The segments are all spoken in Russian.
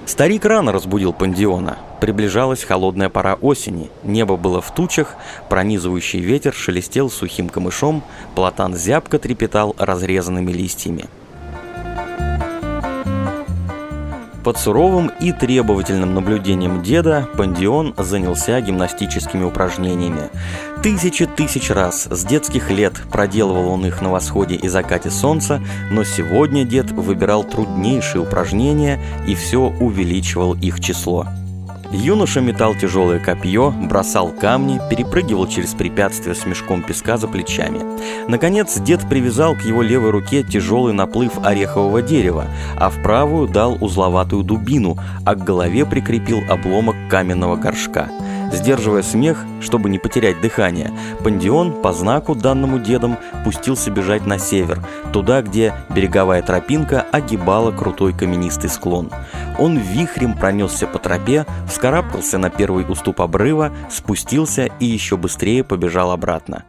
Старик рано разбудил Пандиона. Приближалась холодная пора осени, небо было в тучах, пронизывающий ветер шелестел сухим камышом, платан зябко трепетал разрезанными листьями. Под суровым и требовательным наблюдением деда Пандион занялся гимнастическими упражнениями. Тысячи раз с детских лет проделывал он их на восходе и закате солнца, но сегодня дед выбирал труднейшие упражнения и все увеличивал их число. Юноша метал тяжелое копье, бросал камни, перепрыгивал через препятствия с мешком песка за плечами. Наконец, дед привязал к его левой руке тяжелый наплыв орехового дерева, а в правую дал узловатую дубину, а к голове прикрепил обломок каменного горшка. Сдерживая смех, чтобы не потерять дыхание, Пандион по знаку, данному дедом, пустился бежать на север, туда, где береговая тропинка огибала крутой каменистый склон. Он вихрем пронесся по тропе, вскарабкался на первый уступ обрыва, спустился и еще быстрее побежал обратно.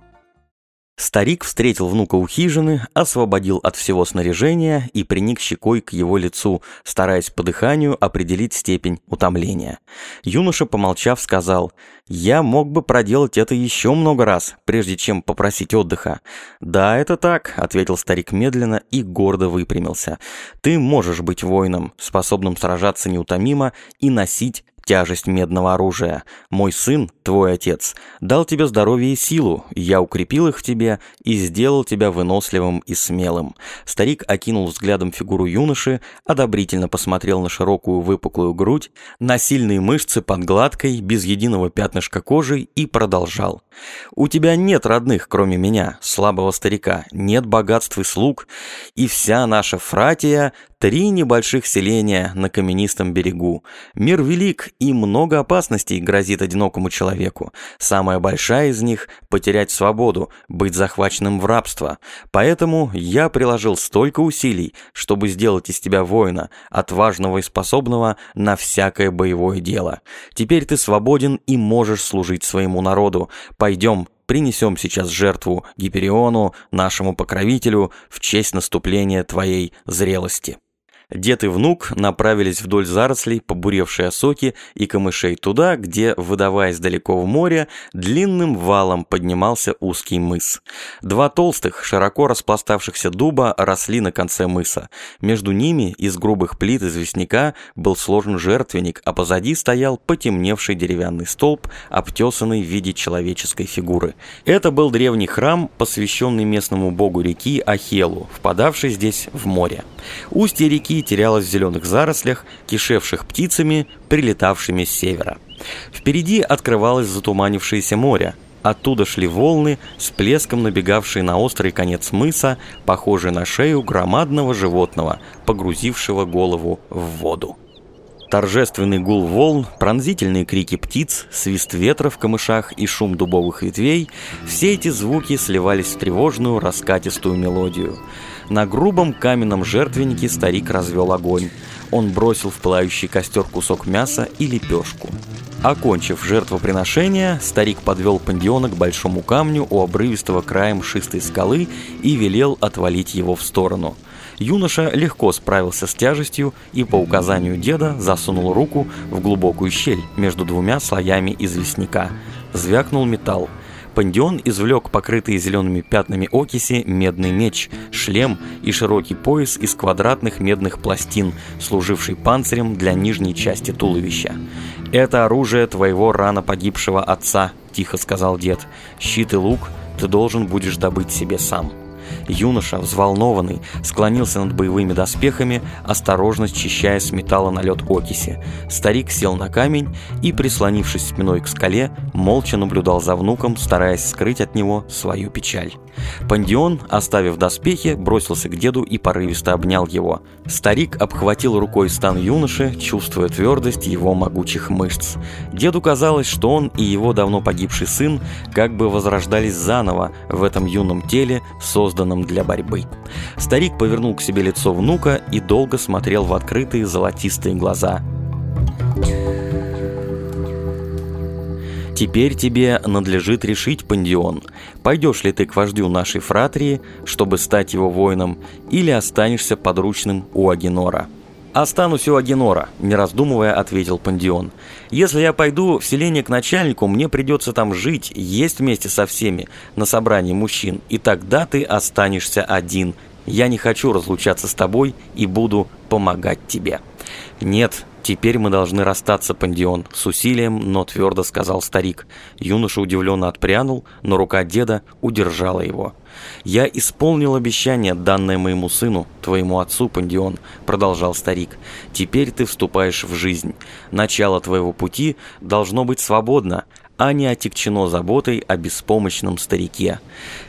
Старик встретил внука у хижины, освободил от всего снаряжения и приник щекой к его лицу, стараясь по дыханию определить степень утомления. Юноша, помолчав, сказал: «Я мог бы проделать это еще много раз, прежде чем попросить отдыха». «Да, это так», — ответил старик медленно и гордо выпрямился. «Ты можешь быть воином, способным сражаться неутомимо и носить тяжесть медного оружия. Мой сын, твой отец, дал тебе здоровье и силу, я укрепил их в тебе и сделал тебя выносливым и смелым». Старик окинул взглядом фигуру юноши, одобрительно посмотрел на широкую выпуклую грудь, на сильные мышцы под гладкой, без единого пятнышка кожи и продолжал: «У тебя нет родных, кроме меня, слабого старика, нет богатств и слуг, и вся наша фратия — 3 небольших селения на каменистом берегу. Мир велик, и много опасностей грозит одинокому человеку. Самая большая из них — потерять свободу, быть захваченным в рабство. Поэтому я приложил столько усилий, чтобы сделать из тебя воина, отважного и способного на всякое боевое дело. Теперь ты свободен и можешь служить своему народу. Пойдем, принесем сейчас жертву Гипериону, нашему покровителю, в честь наступления твоей зрелости». Дед и внук направились вдоль зарослей, побуревшей осоки и камышей туда, где, выдаваясь далеко в море, длинным валом поднимался узкий мыс. 2 толстых, широко распластавшихся дуба росли на конце мыса. Между ними из грубых плит известняка был сложен жертвенник, а позади стоял потемневший деревянный столб, обтесанный в виде человеческой фигуры. Это был древний храм, посвященный местному богу реки Ахелу, впадавший здесь в море. Устье реки терялось в зеленых зарослях, кишевших птицами, прилетавшими с севера. Впереди открывалось затуманившееся море. Оттуда шли волны, с плеском набегавшие на острый конец мыса, похожий на шею громадного животного, погрузившего голову в воду. Торжественный гул волн, пронзительные крики птиц, свист ветра в камышах и шум дубовых ветвей — все эти звуки сливались в тревожную раскатистую мелодию. На грубом каменном жертвеннике старик развел огонь. Он бросил в пылающий костер кусок мяса и лепешку. Окончив жертвоприношение, старик подвел Пандиона к большому камню у обрывистого края мшистой скалы и велел отвалить его в сторону. Юноша легко справился с тяжестью и по указанию деда засунул руку в глубокую щель между 2 слоями известняка. Звякнул металл. Пандион извлек покрытые зелеными пятнами окиси медный меч, шлем и широкий пояс из квадратных медных пластин, служивший панцирем для нижней части туловища. «Это оружие твоего рано погибшего отца», — тихо сказал дед. «Щит и лук ты должен будешь добыть себе сам». Юноша, взволнованный, склонился над боевыми доспехами, осторожно счищая с металла налет окиси. Старик сел на камень и, прислонившись спиной к скале, молча наблюдал за внуком, стараясь скрыть от него свою печаль. Пандион, оставив доспехи, бросился к деду и порывисто обнял его. Старик обхватил рукой стан юноши, чувствуя твердость его могучих мышц. Деду казалось, что он и его давно погибший сын как бы возрождались заново в этом юном теле, созданном для борьбы. Старик повернул к себе лицо внука и долго смотрел в открытые золотистые глаза. «Теперь тебе надлежит решить, Пандион, пойдешь ли ты к вождю нашей фратрии, чтобы стать его воином, или останешься подручным у Агенора». «Останусь у Агенора», – не раздумывая, ответил Пандион. «Если я пойду в селение к начальнику, мне придется там жить, есть вместе со всеми на собрании мужчин, и тогда ты останешься один. Я не хочу разлучаться с тобой и буду помогать тебе». «Нет, теперь мы должны расстаться, Пандион», – с усилием, но твердо сказал старик. Юноша удивленно отпрянул, но рука деда удержала его. «Я исполнил обещание, данное моему сыну, твоему отцу, Пандион», – продолжал старик. «Теперь ты вступаешь в жизнь. Начало твоего пути должно быть свободно, а не отягчено заботой о беспомощном старике.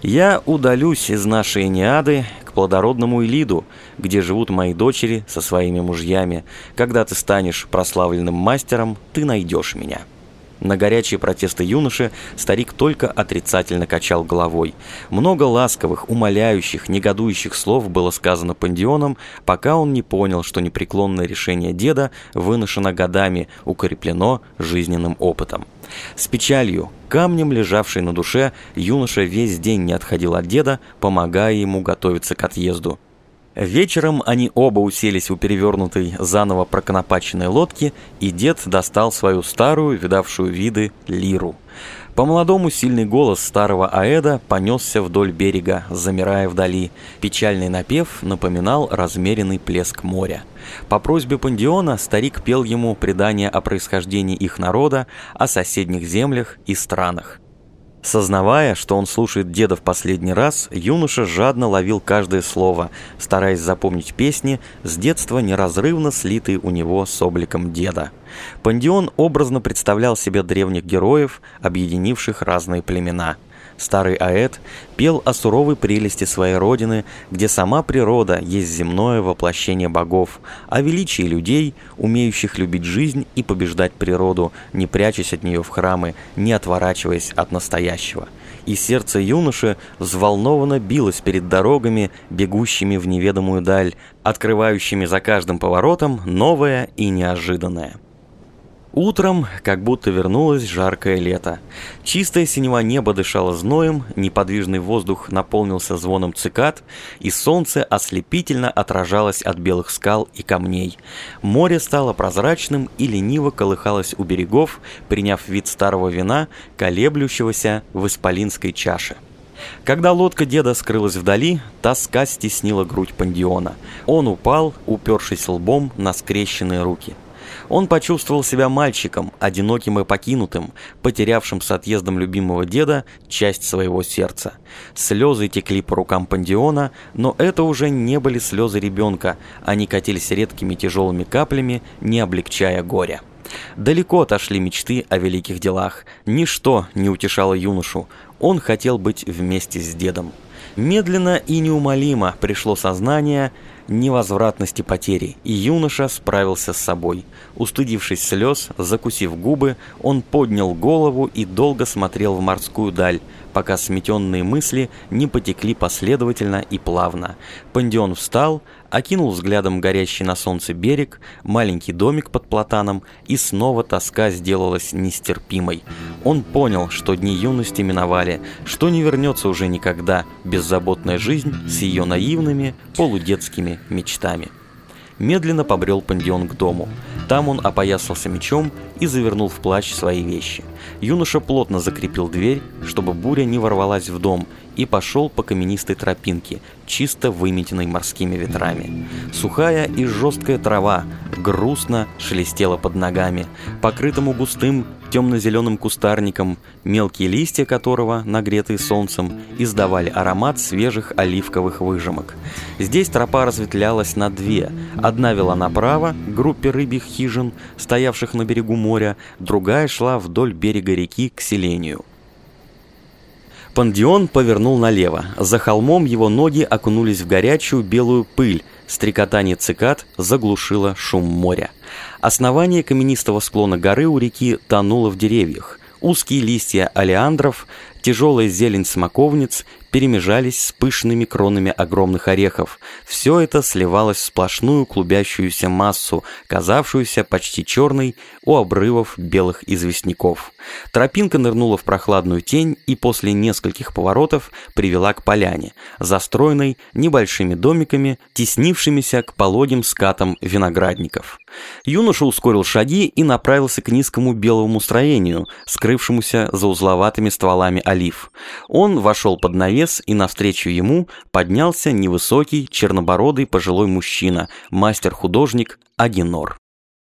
Я удалюсь из нашей Энеады к плодородному Илиду, где живут мои дочери со своими мужьями. Когда ты станешь прославленным мастером, ты найдешь меня». На горячие протесты юноши старик только отрицательно качал головой. Много ласковых, умоляющих, негодующих слов было сказано Пандионом, пока он не понял, что непреклонное решение деда выношено годами, укреплено жизненным опытом. С печалью, камнем лежавшей на душе, юноша весь день не отходил от деда, помогая ему готовиться к отъезду. Вечером они оба уселись у перевернутой, заново проконопаченной лодки, и дед достал свою старую, видавшую виды, лиру. По-молодому сильный голос старого Аэда понесся вдоль берега, замирая вдали. Печальный напев напоминал размеренный плеск моря. По просьбе Пандиона старик пел ему предания о происхождении их народа, о соседних землях и странах. Сознавая, что он слушает деда в последний раз, юноша жадно ловил каждое слово, стараясь запомнить песни, с детства неразрывно слитые у него с обликом деда. Пандион образно представлял себе древних героев, объединивших разные племена. Старый Аэд пел о суровой прелести своей родины, где сама природа есть земное воплощение богов, о величии людей, умеющих любить жизнь и побеждать природу, не прячась от нее в храмы, не отворачиваясь от настоящего. И сердце юноши взволнованно билось перед дорогами, бегущими в неведомую даль, открывающими за каждым поворотом новое и неожиданное. Утром как будто вернулось жаркое лето. Чистое синева небо дышало зноем, неподвижный воздух наполнился звоном цикад, и солнце ослепительно отражалось от белых скал и камней. Море стало прозрачным и лениво колыхалось у берегов, приняв вид старого вина, колеблющегося в исполинской чаше. Когда лодка деда скрылась вдали, тоска стеснила грудь Пандиона. Он упал, упершись лбом на скрещенные руки. Он почувствовал себя мальчиком, одиноким и покинутым, потерявшим с отъездом любимого деда часть своего сердца. Слезы текли по рукам Пандиона, но это уже не были слезы ребенка, они катились редкими тяжелыми каплями, не облегчая горя. Далеко отошли мечты о великих делах, ничто не утешало юношу, он хотел быть вместе с дедом. Медленно и неумолимо пришло сознание невозвратности потери, и юноша справился с собой. Устыдившись слез, закусив губы, он поднял голову и долго смотрел в морскую даль, пока сметенные мысли не потекли последовательно и плавно. Пандион встал, окинул взглядом горящий на солнце берег, маленький домик под платаном, и снова тоска сделалась нестерпимой. Он понял, что дни юности миновали, что не вернется уже никогда беззаботная жизнь с ее наивными, полудетскими мечтами. Медленно побрел Пандион к дому. Там он опоясался мечом и завернул в плащ свои вещи. Юноша плотно закрепил дверь, чтобы буря не ворвалась в дом, и пошел по каменистой тропинке, чисто выметенной морскими ветрами. Сухая и жесткая трава грустно шелестела под ногами, покрытому густым темно-зеленым кустарником, мелкие листья которого, нагретые солнцем, издавали аромат свежих оливковых выжимок. Здесь тропа разветвлялась на две. Одна вела направо, к группе рыбьих хижин, стоявших на берегу моря, другая шла вдоль берега реки к селению. Пандион повернул налево. За холмом его ноги окунулись в горячую белую пыль. Стрекотание цикад заглушило шум моря. Основание каменистого склона горы у реки тонуло в деревьях. Узкие листья олеандров, тяжелая зелень смоковниц перемежались с пышными кронами огромных орехов. Все это сливалось в сплошную клубящуюся массу, казавшуюся почти черной у обрывов белых известняков. Тропинка нырнула в прохладную тень и после нескольких поворотов привела к поляне, застроенной небольшими домиками, теснившимися к пологим скатам виноградников. Юноша ускорил шаги и направился к низкому белому строению, скрывшемуся за узловатыми стволами олив. Он вошел под навес, и навстречу ему поднялся невысокий, чернобородый пожилой мужчина, мастер-художник Агенор.